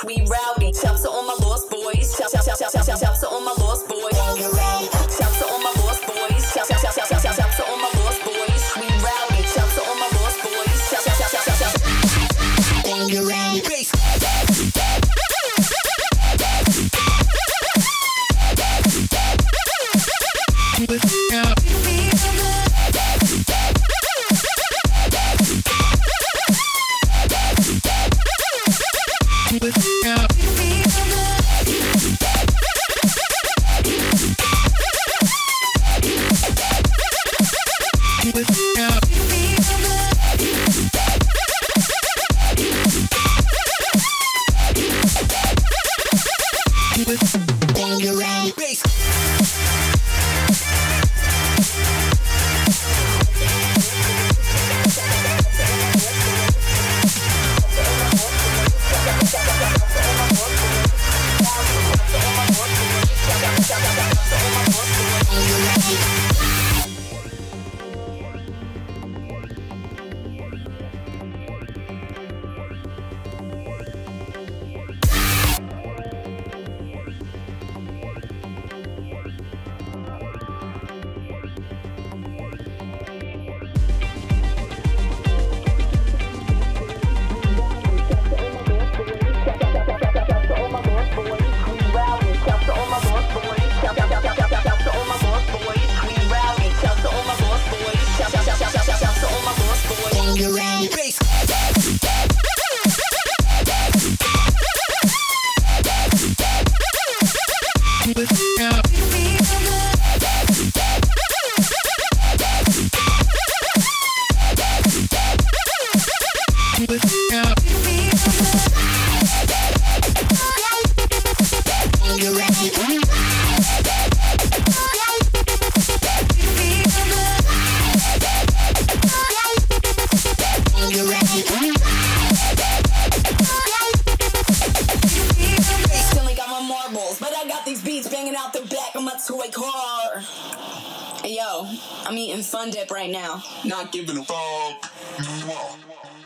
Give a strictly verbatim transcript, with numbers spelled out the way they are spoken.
we rowdy. Shouts to all my lost boys. Shout, shout, shout, shout, shout, shout, shout to all my lost boys. Shouts to all my lost boys. Shout, shout, shout, shout, shout, shout, shout to all my lost boys. We rowdy. Shouts to all my lost boys. Shout, shout, shout, shout, shout, shout. Bangarang. Bass. Bangarang. Bass. Out the back of my toy car. Hey yo, I'm eating Fun Dip right now. Not giving a fuck.